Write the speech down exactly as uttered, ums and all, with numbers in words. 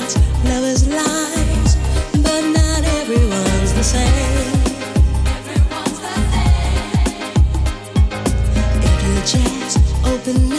lights, lovers' lives, but not everyone's the same. Everyone's the same. If you just open up